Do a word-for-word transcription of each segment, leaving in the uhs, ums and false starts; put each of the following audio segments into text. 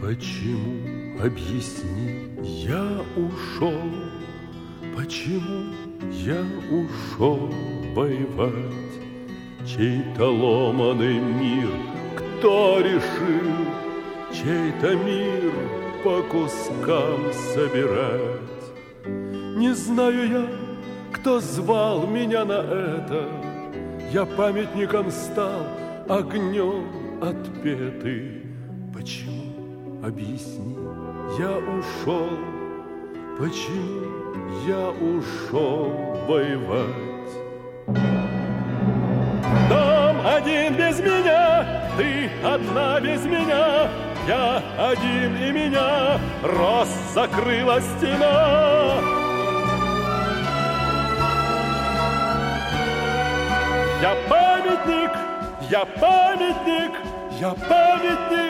Почему, объясни, я ушел? Почему я ушел воевать? Чей-то ломаный мир кто решил? Чей-то мир по кускам собирать? Не знаю я, кто звал меня на это. Я памятником стал, огнем отпетый. Почему, объясни, я ушел? Почему я ушел воевать? Дом один без меня, ты одна без меня, я один и меня рост закрыла стена. Я памятник, я памятник, я памятник.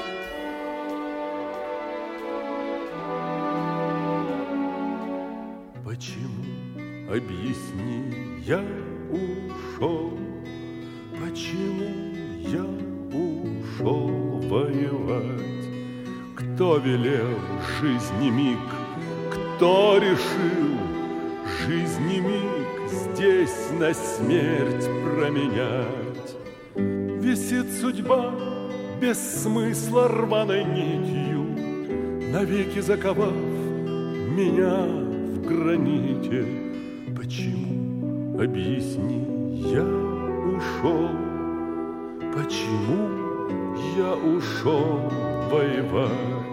Почему, объясни, я ушел? Почему я ушел воевать? Кто велел жизни миг? Кто решил жизни миг здесь на смерть променять? Висит судьба без смысла рваной нитью, навеки заковав меня в граните. Почему, объясни, я ушел? Почему я ушел воевать?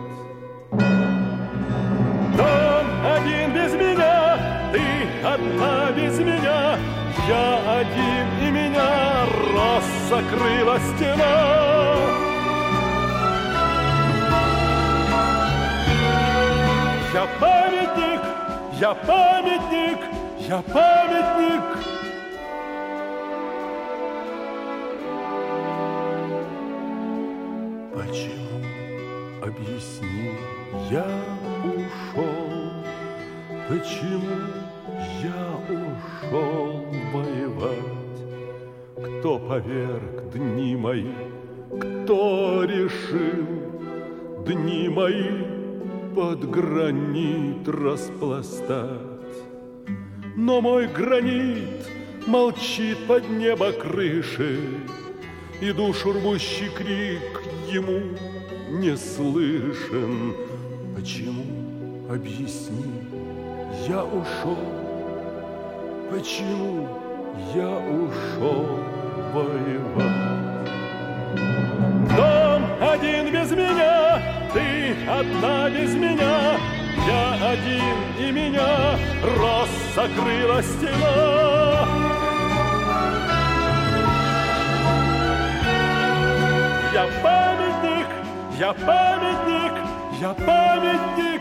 Дом один без меня, ты одна без меня, я один и меня рост закрыла стена. Я памятник, я памятник, я памятник. Почему, объясни, я ушел? Почему я ушел воевать? Кто поверг дни мои? Кто решил дни мои под гранит распластать? Но мой гранит молчит под небо крыши, и душу рвущий крик ему не слышен. Почему, объясни, я ушел? Почему я ушел воевать? Дом один без меня, ты одна без меня, я один и меня рост закрыла стена. Я памятник, я памятник, я памятник.